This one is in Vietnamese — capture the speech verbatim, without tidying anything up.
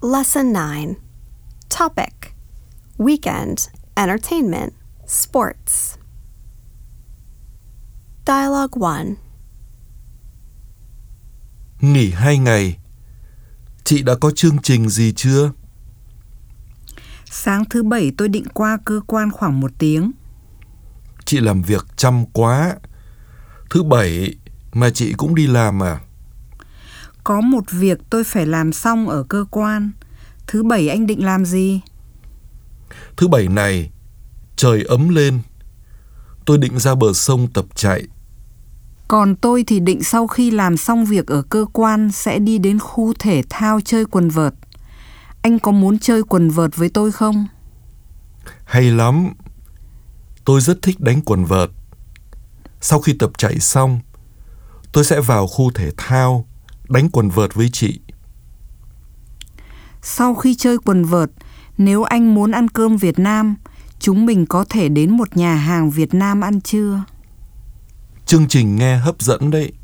Lesson nine. Topic: Weekend, Entertainment, Sports. Dialogue one. Nghỉ hai ngày. Chị đã có chương trình gì chưa? Sáng thứ bảy tôi định qua cơ quan khoảng một tiếng. Chị làm việc chăm quá. Thứ bảy mà chị cũng đi làm à? Có một việc tôi phải làm xong ở cơ quan. Thứ bảy anh định làm gì? Thứ bảy này, trời ấm lên. Tôi định ra bờ sông tập chạy. Còn tôi thì định sau khi làm xong việc ở cơ quan sẽ đi đến khu thể thao chơi quần vợt. Anh có muốn chơi quần vợt với tôi không? Hay lắm. Tôi rất thích đánh quần vợt. Sau khi tập chạy xong, tôi sẽ vào khu thể thao đánh quần vợt với chị. Sau khi chơi quần vợt, nếu anh muốn ăn cơm Việt Nam, chúng mình có thể đến một nhà hàng Việt Nam ăn trưa. Chương trình nghe hấp dẫn đấy.